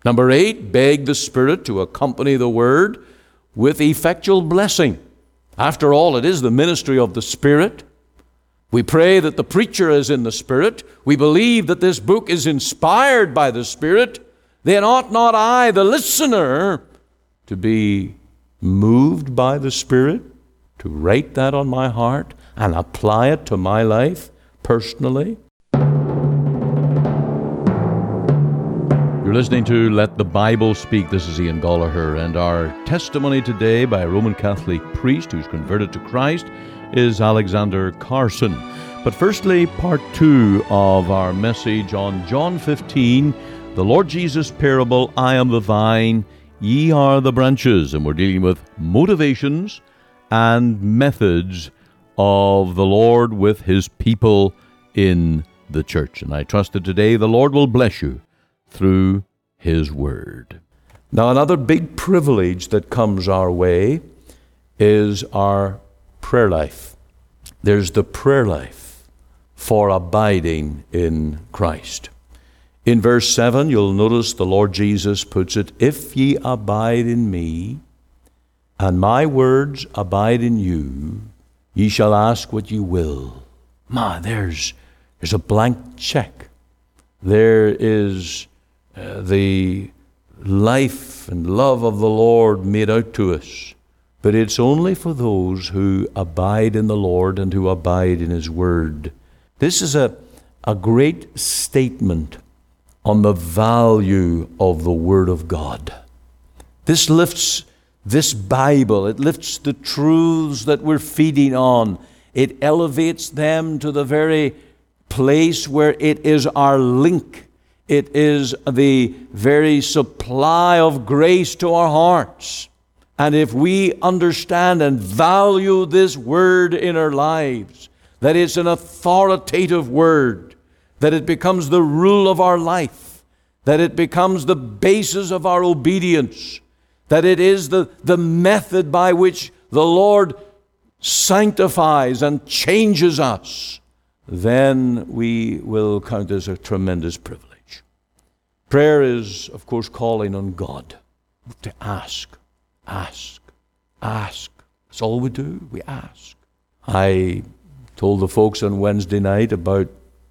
Number 8, beg the Spirit to accompany the Word with effectual blessing. After all, it is the ministry of the Spirit. We pray that the preacher is in the Spirit. We believe that this book is inspired by the Spirit. Then ought not I, the listener, to be moved by the Spirit, to write that on my heart and apply it to my life personally? You're listening to Let the Bible Speak. This is Ian Goligher, and our testimony today by a Roman Catholic priest who's converted to Christ is Alexander Carson. But firstly, part 2 of our message on John 15, the Lord Jesus parable, I am the vine, ye are the branches. And we're dealing with motivations and methods of the Lord with His people in the church. And I trust that today the Lord will bless you through His Word. Now, another big privilege that comes our way is our prayer life. There's the prayer life for abiding in Christ. In verse 7, you'll notice the Lord Jesus puts it, if ye abide in me, and my words abide in you, ye shall ask what ye will. There's a blank check. There is the life and love of the Lord made out to us. But it's only for those who abide in the Lord and who abide in His Word. This is a great statement on the value of the Word of God. This lifts this Bible. It lifts the truths that we're feeding on. It elevates them to the very place where it is our link. It is the very supply of grace to our hearts. And if we understand and value this Word in our lives, that it's an authoritative Word, that it becomes the rule of our life, that it becomes the basis of our obedience, that it is the method by which the Lord sanctifies and changes us, then we will count as a tremendous privilege. Prayer is, of course, calling on God to ask. Ask. That's all we do. We ask. I told the folks on Wednesday night about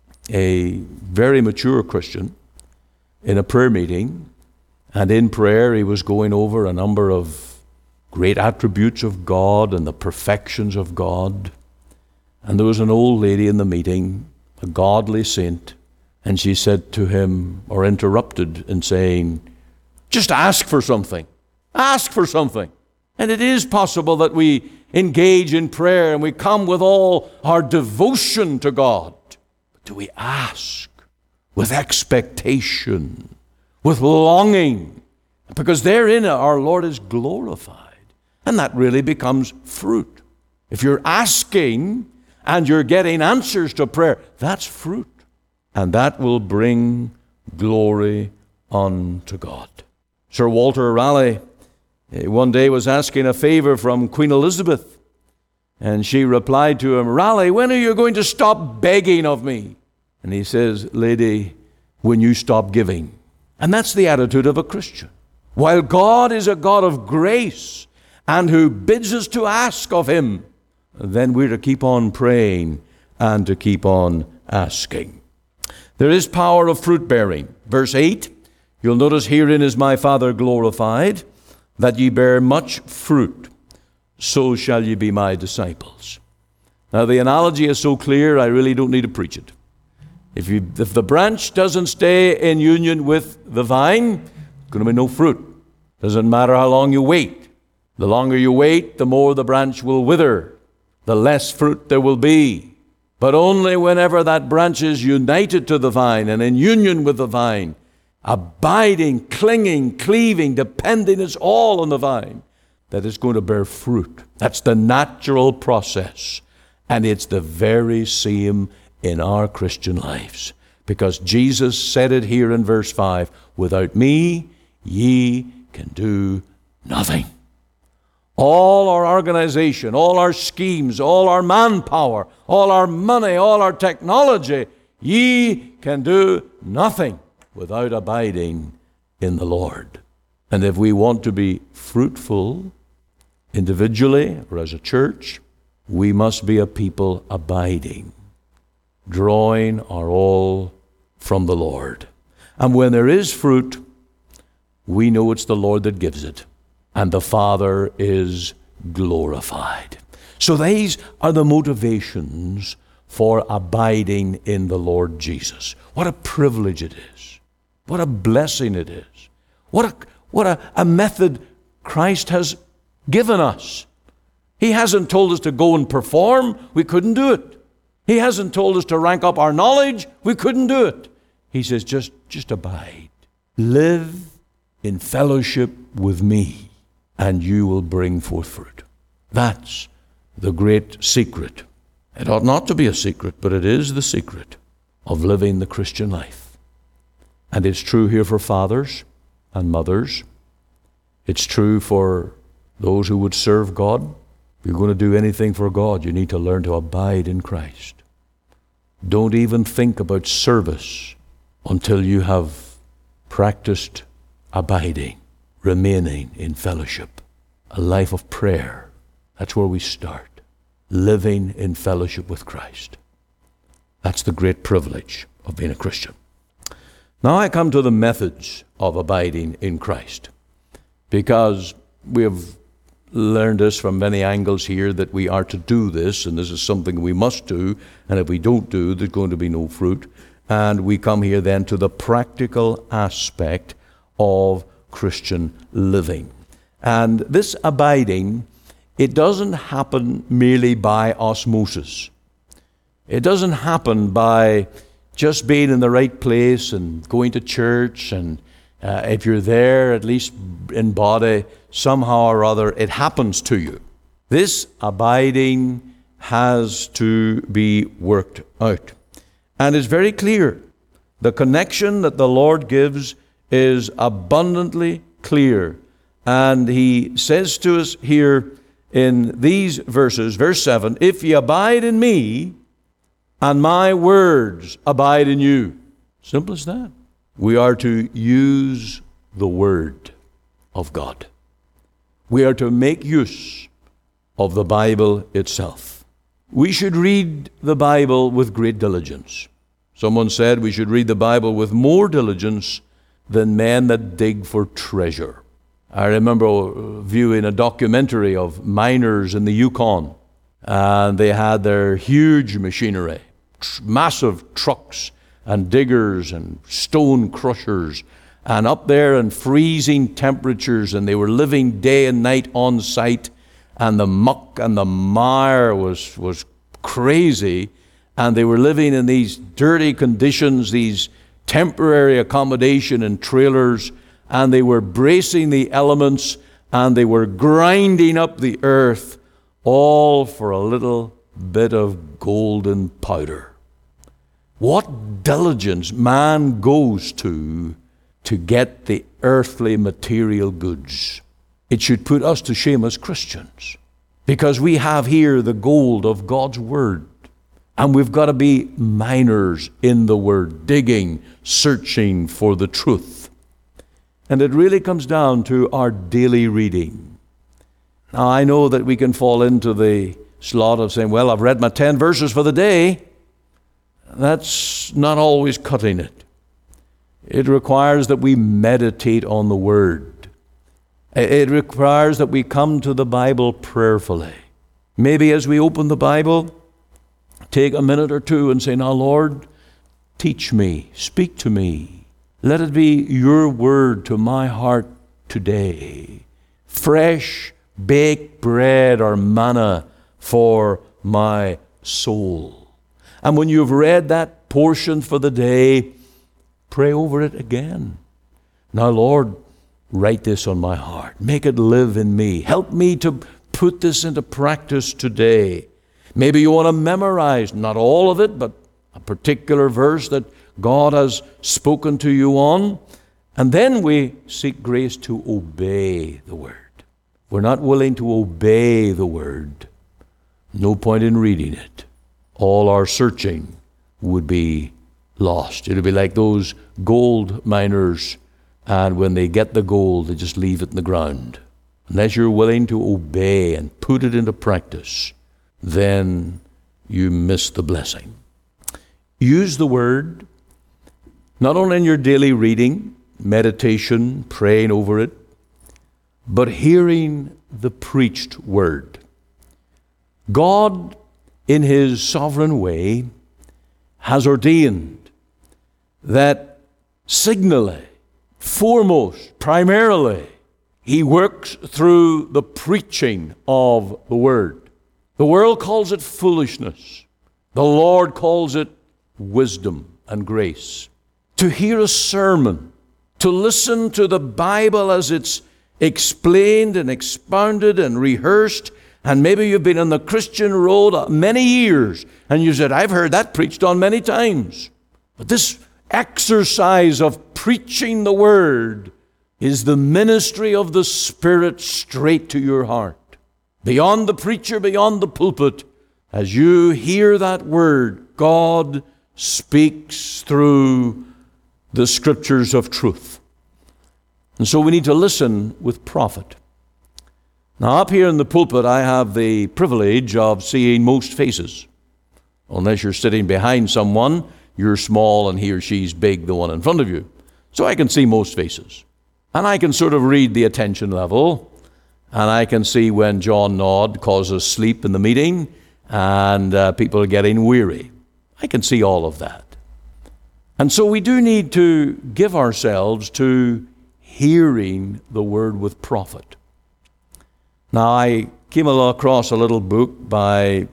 a very mature Christian in a prayer meeting, and in prayer he was going over a number of great attributes of God and the perfections of God. And there was an old lady in the meeting, a godly saint, and she said to him, or interrupted in saying, just ask for something. Ask for something. And it is possible that we engage in prayer and we come with all our devotion to God. But do we ask with expectation, with longing? Because therein our Lord is glorified. And that really becomes fruit. If you're asking and you're getting answers to prayer, that's fruit. And that will bring glory unto God. Sir Walter Raleigh one day was asking a favor from Queen Elizabeth, and she replied to him, Raleigh, when are you going to stop begging of me? And he says, lady, when you stop giving. And that's the attitude of a Christian. While God is a God of grace and who bids us to ask of Him, then we're to keep on praying and to keep on asking. There is power of fruit bearing. Verse 8, you'll notice, herein is my Father glorified, that ye bear much fruit, so shall ye be my disciples. Now the analogy is so clear, I really don't need to preach it. If the branch doesn't stay in union with the vine, there's going to be no fruit. Doesn't matter how long you wait. The longer you wait, the more the branch will wither, the less fruit there will be. But only whenever that branch is united to the vine and in union with the vine, abiding, clinging, cleaving, depending, it's all on the vine, that it's going to bear fruit. That's the natural process. And it's the very same in our Christian lives. Because Jesus said it here in verse 5, without me, ye can do nothing. All our organization, all our schemes, all our manpower, all our money, all our technology, ye can do nothing without abiding in the Lord. And if we want to be fruitful individually or as a church, we must be a people abiding, drawing our all from the Lord. And when there is fruit, we know it's the Lord that gives it, and the Father is glorified. So these are the motivations for abiding in the Lord Jesus. What a privilege it is. What a blessing it is. What a method Christ has given us. He hasn't told us to go and perform. We couldn't do it. He hasn't told us to rank up our knowledge. We couldn't do it. He says, just abide. Live in fellowship with me, and you will bring forth fruit. That's the great secret. It ought not to be a secret, but it is the secret of living the Christian life. And it's true here for fathers and mothers. It's true for those who would serve God. If you're going to do anything for God, you need to learn to abide in Christ. Don't even think about service until you have practiced abiding, remaining in fellowship, a life of prayer. That's where we start. Living in fellowship with Christ. That's the great privilege of being a Christian. Now I come to the methods of abiding in Christ, because we have learned this from many angles here, that we are to do this, and this is something we must do, and if we don't do, there's going to be no fruit. And we come here then to the practical aspect of Christian living. And this abiding, it doesn't happen merely by osmosis. It doesn't happen by just being in the right place and going to church, and if you're there, at least in body, somehow or other, it happens to you. This abiding has to be worked out. And it's very clear. The connection that the Lord gives is abundantly clear. And He says to us here in these verses, verse 7, if ye abide in me, and my words abide in you. Simple as that. We are to use the Word of God. We are to make use of the Bible itself. We should read the Bible with great diligence. Someone said we should read the Bible with more diligence than men that dig for treasure. I remember viewing a documentary of miners in the Yukon, and they had their huge machinery, massive trucks and diggers and stone crushers, and up there in freezing temperatures, and they were living day and night on site, and the muck and the mire was crazy, and they were living in these dirty conditions, these temporary accommodation in trailers, and they were bracing the elements, and they were grinding up the earth, all for a little bit of golden powder. What diligence man goes to get the earthly material goods. It should put us to shame as Christians, because we have here the gold of God's Word, and we've got to be miners in the Word, digging, searching for the truth. And it really comes down to our daily reading. Now, I know that we can fall into the slot of saying, well, I've read my 10 verses for the day. That's not always cutting it. It requires that we meditate on the Word. It requires that we come to the Bible prayerfully. Maybe as we open the Bible, take a minute or two and say, now, Lord, teach me, speak to me. Let it be your word to my heart today. Fresh baked bread or manna for my soul. And when you've read that portion for the day, pray over it again. Now, Lord, write this on my heart. Make it live in me. Help me to put this into practice today. Maybe you want to memorize, not all of it, but a particular verse that God has spoken to you on. And then we seek grace to obey the Word. We're not willing to obey the Word. No point in reading it. All our searching would be lost. It would be like those gold miners and when they get the gold, they just leave it in the ground. Unless you're willing to obey and put it into practice, then you miss the blessing. Use the Word, not only in your daily reading, meditation, praying over it, but hearing the preached Word. God, in His sovereign way, has ordained that signally, foremost, primarily, He works through the preaching of the Word. The world calls it foolishness. The Lord calls it wisdom and grace. To hear a sermon, to listen to the Bible as it's explained and expounded and rehearsed, and maybe you've been on the Christian road many years, and you said, I've heard that preached on many times. But this exercise of preaching the Word is the ministry of the Spirit straight to your heart. Beyond the preacher, beyond the pulpit, as you hear that Word, God speaks through the Scriptures of truth. And so we need to listen with profit. Now, up here in the pulpit, I have the privilege of seeing most faces. Unless you're sitting behind someone, you're small and he or she's big, the one in front of you. So I can see most faces. And I can sort of read the attention level, and I can see when John Nod causes sleep in the meeting and people are getting weary. I can see all of that. And so we do need to give ourselves to hearing the Word with profit. Now, I came across a little book by,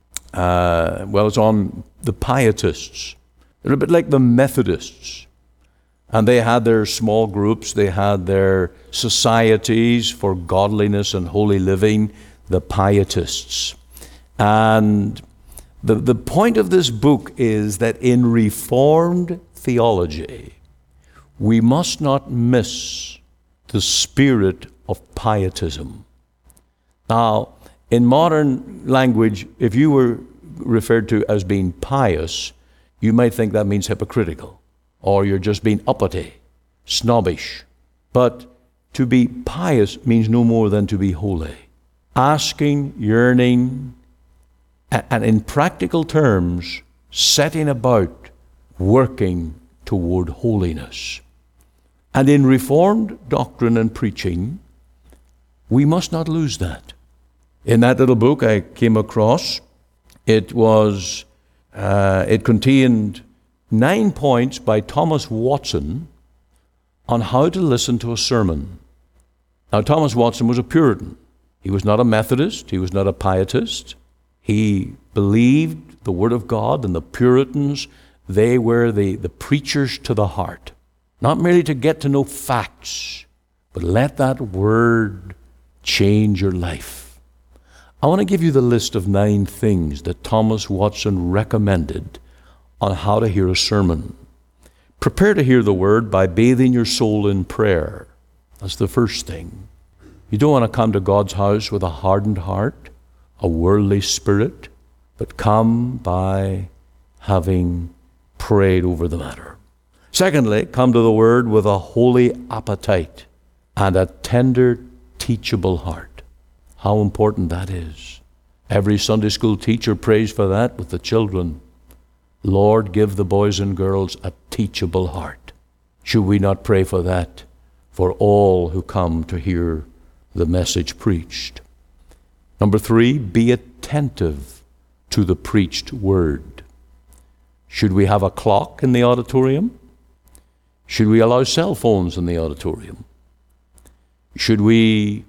it's on the Pietists. They're a bit like the Methodists. And they had their small groups, they had their societies for godliness and holy living, the Pietists. And the point of this book is that in Reformed theology, we must not miss the spirit of pietism. Now, in modern language, if you were referred to as being pious, you might think that means hypocritical, or you're just being uppity, snobbish. But to be pious means no more than to be holy. Asking, yearning, and in practical terms, setting about working toward holiness. And in Reformed doctrine and preaching, we must not lose that. In that little book I came across, it contained 9 points by Thomas Watson on how to listen to a sermon. Now, Thomas Watson was a Puritan. He was not a Methodist. He was not a Pietist. He believed the Word of God, and the Puritans, they were the preachers to the heart. Not merely to get to know facts, but let that Word change your life. I want to give you the list of 9 things that Thomas Watson recommended on how to hear a sermon. Prepare to hear the Word by bathing your soul in prayer. That's the first thing. You don't want to come to God's house with a hardened heart, a worldly spirit, but come by having prayed over the matter. Secondly, come to the Word with a holy appetite and a tender, teachable heart. How important that is. Every Sunday school teacher prays for that with the children. Lord, give the boys and girls a teachable heart. Should we not pray for that for all who come to hear the message preached? Number 3, be attentive to the preached Word. Should we have a clock in the auditorium? Should we allow cell phones in the auditorium? Should we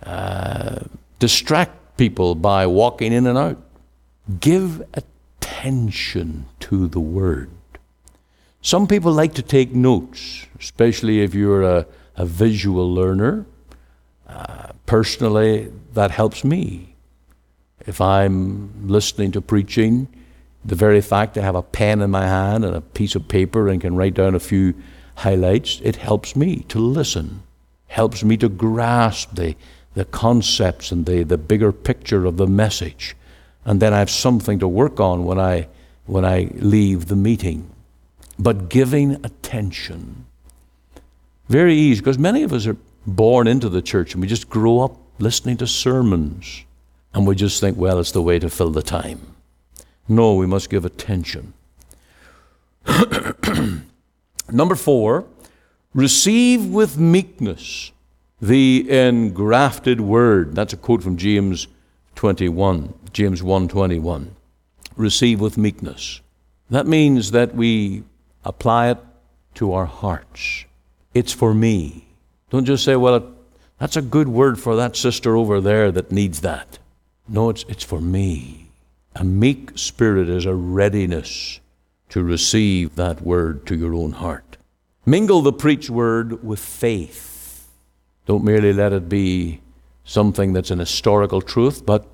distract people by walking in and out? Give attention to the Word. Some people like to take notes, especially if you're a visual learner. Personally, that helps me. If I'm listening to preaching, the very fact I have a pen in my hand and a piece of paper and can write down a few highlights, it helps me to listen, helps me to grasp the concepts and the bigger picture of the message. And then I have something to work on when I leave the meeting. But giving attention. Very easy, because many of us are born into the church and we just grow up listening to sermons and we just think, well, it's the way to fill the time. No, we must give attention. Number 4, receive with meekness the engrafted word. That's a quote from James 1:21. Receive with meekness. That means that we apply it to our hearts. It's for me. Don't just say, well, that's a good word for that sister over there that needs that. No, it's for me. A meek spirit is a readiness to receive that word to your own heart. Mingle the preached word with faith. Don't merely let it be something that's an historical truth, but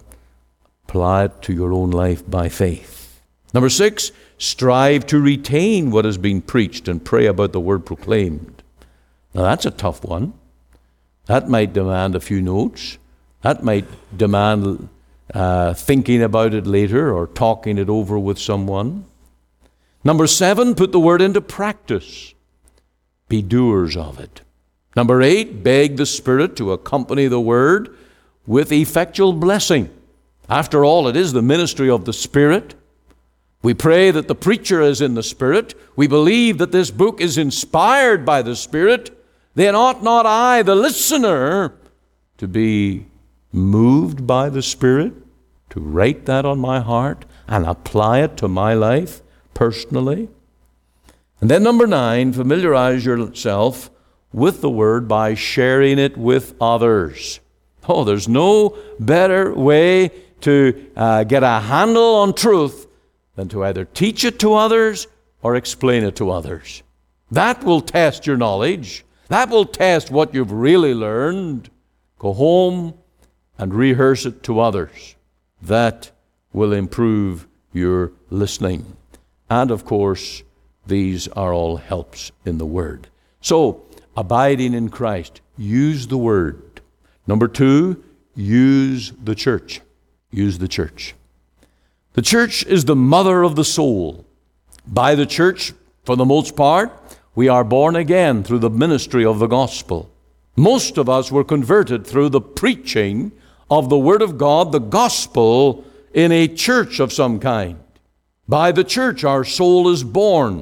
apply it to your own life by faith. Number 6, strive to retain what has been preached and pray about the word proclaimed. Now that's a tough one. That might demand a few notes. That might demand thinking about it later or talking it over with someone. Number 7, put the word into practice. Be doers of it. Number 8, beg the Spirit to accompany the word with effectual blessing. After all, it is the ministry of the Spirit. We pray that the preacher is in the Spirit. We believe that this book is inspired by the Spirit. Then ought not I, the listener, to be moved by the Spirit, to write that on my heart and apply it to my life personally? And then number 9, familiarize yourself with the Word by sharing it with others. Oh, there's no better way to get a handle on truth than to either teach it to others or explain it to others. That will test your knowledge. That will test what you've really learned. Go home and rehearse it to others. That will improve your listening. And of course, these are all helps in the Word. So, abiding in Christ, use the Word. Number 2, use the church. Use the church. The church is the mother of the soul. By the church, for the most part, we are born again through the ministry of the gospel. Most of us were converted through the preaching of the Word of God, the gospel, in a church of some kind. By the church, our soul is born.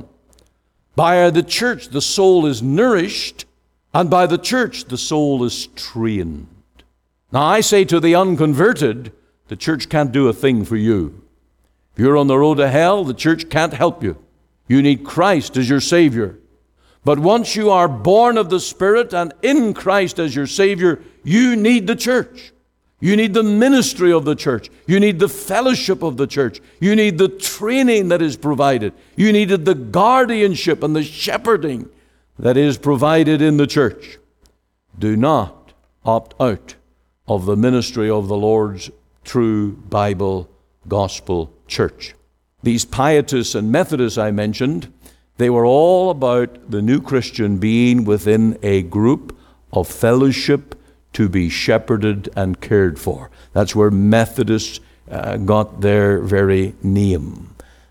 By the church, the soul is nourished. And by the church, the soul is trained. Now, I say to the unconverted, the church can't do a thing for you. If you're on the road to hell, the church can't help you. You need Christ as your Savior. But once you are born of the Spirit and in Christ as your Savior, you need the church. You need the ministry of the church. You need the fellowship of the church. You need the training that is provided. You needed the guardianship and the shepherding that is provided in the church. Do not opt out of the ministry of the Lord's true Bible gospel church. These Pietists and Methodists I mentioned, they were all about the new Christian being within a group of fellowship to be shepherded and cared for. That's where Methodists got their very name.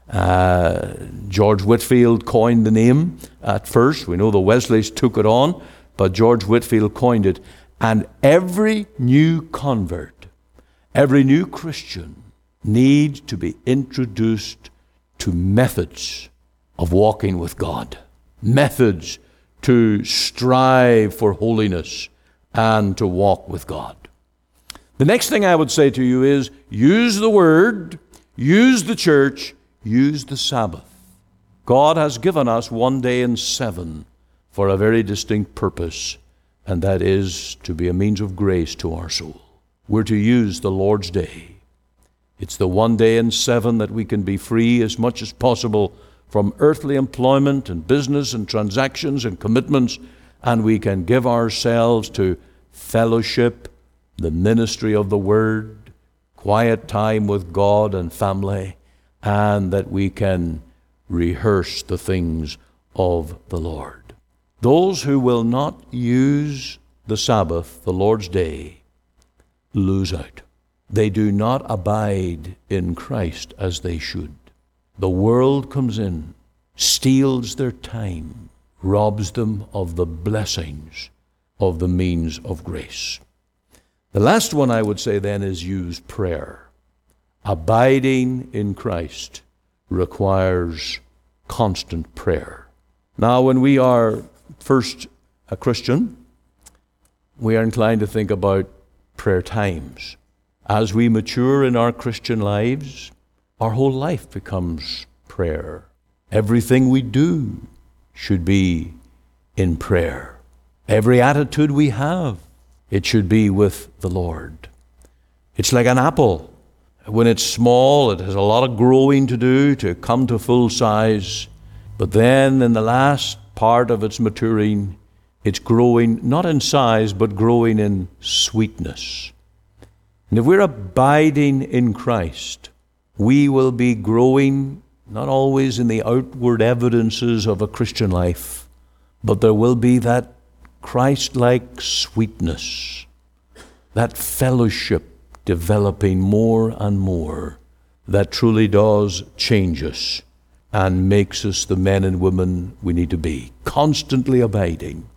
George Whitefield coined the name at first. We know the Wesleys took it on, but George Whitefield coined it. And every new convert, every new Christian needs to be introduced to methods of walking with God, methods to strive for holiness and to walk with God. The next thing I would say to you is use the Word, use the church, use the Sabbath. God has given us one day in 7 for a very distinct purpose, and that is to be a means of grace to our soul. We're to use the Lord's day. It's the one day in 7 that we can be free as much as possible from earthly employment and business and transactions and commitments, and we can give ourselves to fellowship, the ministry of the Word, quiet time with God and family, and that we can rehearse the things of the Lord. Those who will not use the Sabbath, the Lord's day, lose out. They do not abide in Christ as they should. The world comes in, steals their time, robs them of the blessings of the means of grace. The last one I would say then is use prayer. Abiding in Christ requires constant prayer. Now, when we are first a Christian, we are inclined to think about prayer times. As we mature in our Christian lives, our whole life becomes prayer. Everything we do should be in prayer. Every attitude we have, it should be with the Lord. It's like an apple. When it's small, it has a lot of growing to do to come to full size. But then in the last part of its maturing, it's growing not in size, but growing in sweetness. And if we're abiding in Christ, we will be growing not always in the outward evidences of a Christian life, but there will be that Christ-like sweetness, that fellowship developing more and more that truly does change us and makes us the men and women we need to be, constantly abiding.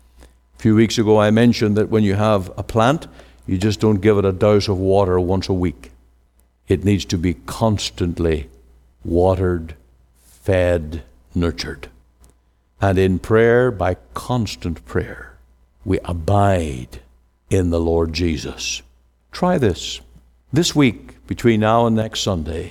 A few weeks ago I mentioned that when you have a plant, you just don't give it a douse of water once a week. It needs to be constantly watered, fed, nurtured. And in prayer, by constant prayer, we abide in the Lord Jesus. Try this week, between now and next Sunday.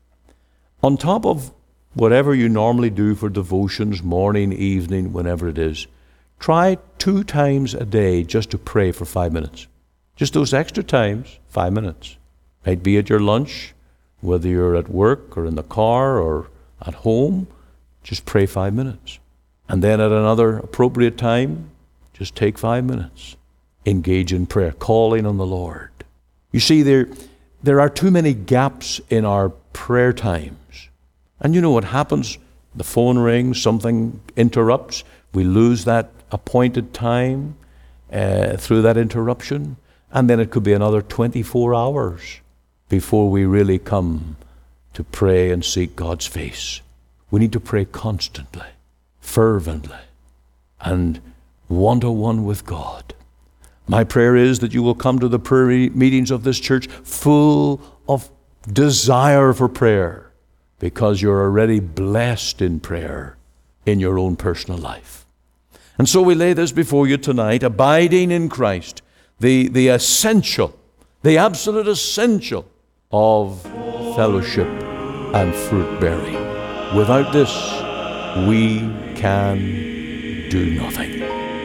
On top of whatever you normally do for devotions, morning, evening, whenever it is, try 2 times a day just to pray for 5 minutes. Just those extra times, 5 minutes. Might be at your lunch, whether you're at work or in the car or at home, just pray 5 minutes. And then at another appropriate time, just take 5 minutes. Engage in prayer, calling on the Lord. You see, there are too many gaps in our prayer times. And you know what happens? The phone rings, something interrupts. We lose that appointed time through that interruption. And then it could be another 24 hours before we really come to pray and seek God's face. We need to pray constantly, fervently, and one-to-one with God. My prayer is that you will come to the prayer meetings of this church full of desire for prayer, because you're already blessed in prayer in your own personal life. And so we lay this before you tonight, abiding in Christ, the essential, the absolute essential of fellowship and fruit bearing. Without this, we can do nothing.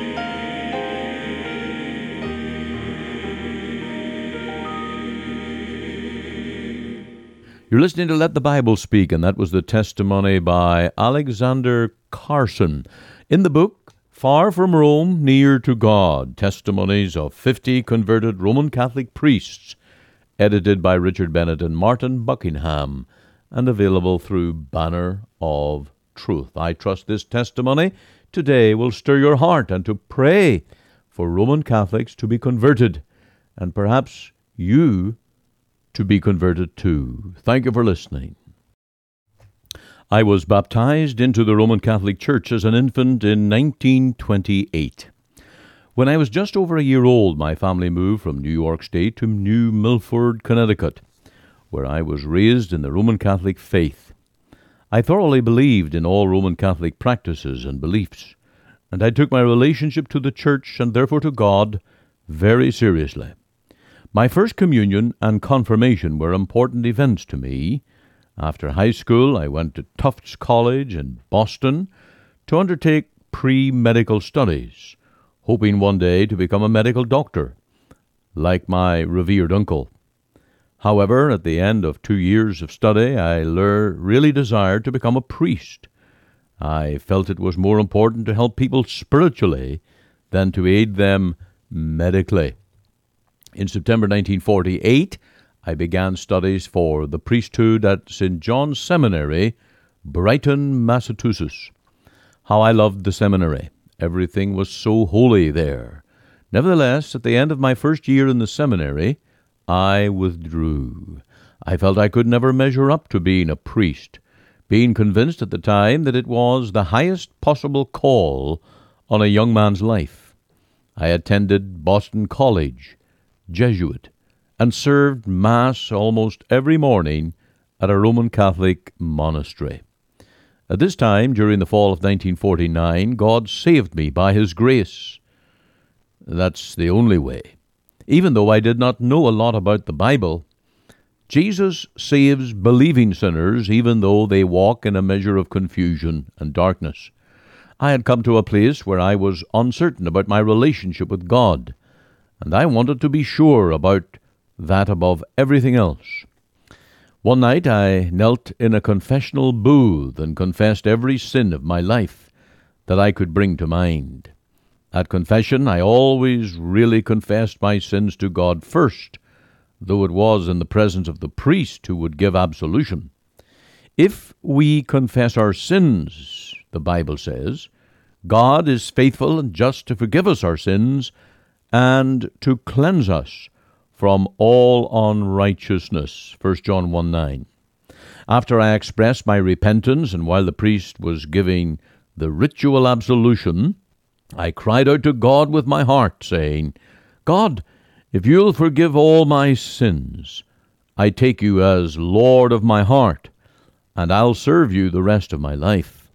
You're listening to Let the Bible Speak, and that was the testimony by Alexander Carson in the book Far from Rome, Near to God, Testimonies of 50 Converted Roman Catholic Priests, edited by Richard Bennett and Martin Buckingham, and available through Banner of Truth. I trust this testimony today will stir your heart and to pray for Roman Catholics to be converted, and perhaps you to be converted too. Thank you for listening. I was baptized into the Roman Catholic Church as an infant in 1928. When I was just over a year old, my family moved from New York State to New Milford, Connecticut, where I was raised in the Roman Catholic faith. I thoroughly believed in all Roman Catholic practices and beliefs, and I took my relationship to the Church, and therefore to God, very seriously. My first communion and confirmation were important events to me. After high school, I went to Tufts College in Boston to undertake pre-medical studies, hoping one day to become a medical doctor, like my revered uncle. However, at the end of 2 years of study, I really desired to become a priest. I felt it was more important to help people spiritually than to aid them medically. In September 1948, I began studies for the priesthood at St. John's Seminary, Brighton, Massachusetts. How I loved the seminary. Everything was so holy there. Nevertheless, at the end of my first year in the seminary, I withdrew. I felt I could never measure up to being a priest, being convinced at the time that it was the highest possible call on a young man's life. I attended Boston College, Jesuit, and served Mass almost every morning at a Roman Catholic monastery. At this time, during the fall of 1949, God saved me by His grace. That's the only way. Even though I did not know a lot about the Bible, Jesus saves believing sinners even though they walk in a measure of confusion and darkness. I had come to a place where I was uncertain about my relationship with God, and I wanted to be sure about that above everything else. One night I knelt in a confessional booth and confessed every sin of my life that I could bring to mind. At confession, I always really confessed my sins to God first, though it was in the presence of the priest who would give absolution. If we confess our sins, the Bible says, God is faithful and just to forgive us our sins and to cleanse us from all unrighteousness. 1 John 1:9. After I expressed my repentance, and while the priest was giving the ritual absolution, I cried out to God with my heart, saying, God, if you'll forgive all my sins, I take you as Lord of my heart, and I'll serve you the rest of my life.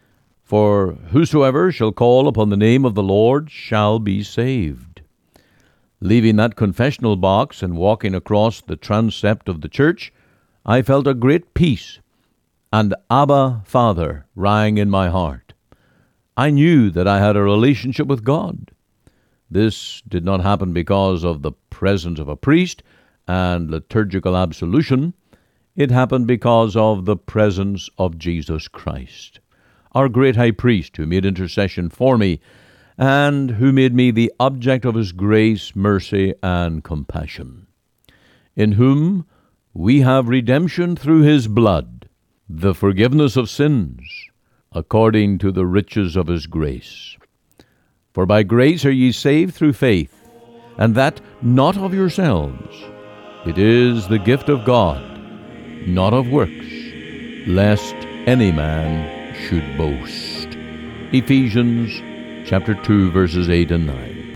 For whosoever shall call upon the name of the Lord shall be saved. Leaving that confessional box and walking across the transept of the church, I felt a great peace, and Abba, Father, rang in my heart. I knew that I had a relationship with God. This did not happen because of the presence of a priest and liturgical absolution. It happened because of the presence of Jesus Christ, our great high priest who made intercession for me and who made me the object of His grace, mercy, and compassion, in whom we have redemption through His blood, the forgiveness of sins, according to the riches of His grace. For by grace are ye saved through faith, and that not of yourselves. It is the gift of God, not of works, lest any man should boast. Ephesians chapter 2, verses 8 and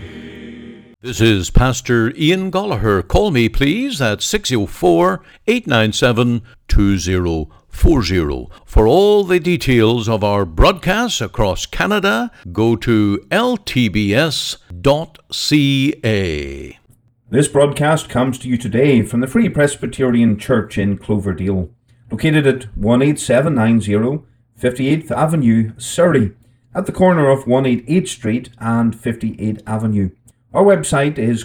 9. This is Pastor Ian Gollaher. Call me, please, at 604-897-2040. For all the details of our broadcasts across Canada, go to ltbs.ca. This broadcast comes to you today from the Free Presbyterian Church in Cloverdale, located at 18790 58th Avenue, Surrey, at the corner of 188 Street and 58th Avenue. Our website is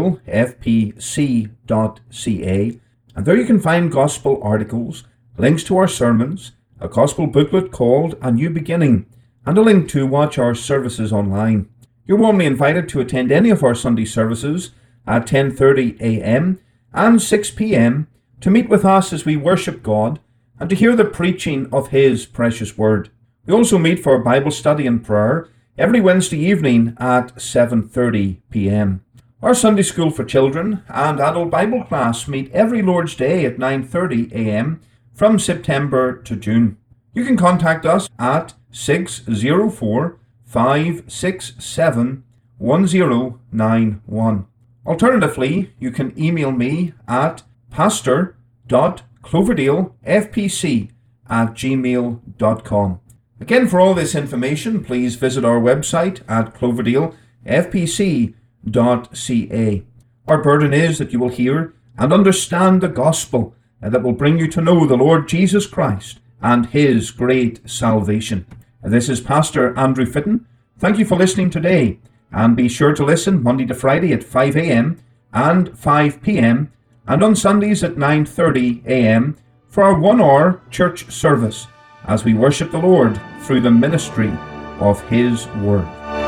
cloverdalefpc.ca, and there you can find gospel articles, links to our sermons, a gospel booklet called A New Beginning, and a link to watch our services online. You're warmly invited to attend any of our Sunday services at 10:30 a.m. and 6 p.m. to meet with us as we worship God and to hear the preaching of His precious Word. We also meet for Bible study and prayer every Wednesday evening at 7:30 p.m. Our Sunday School for Children and Adult Bible class meet every Lord's Day at 9:30 a.m. from September to June. You can contact us at 604-567-1091. Alternatively, you can email me at pastor.cloverdalefpc@gmail.com. Again, for all this information, please visit our website at cloverdalefpc.ca. Our burden is that you will hear and understand the gospel that will bring you to know the Lord Jesus Christ and His great salvation. This is Pastor Andrew Fitton. Thank you for listening today, and be sure to listen Monday to Friday at 5 a.m. and 5 p.m. and on Sundays at 9:30 a.m. for our 1-hour church service as we worship the Lord through the ministry of His Word.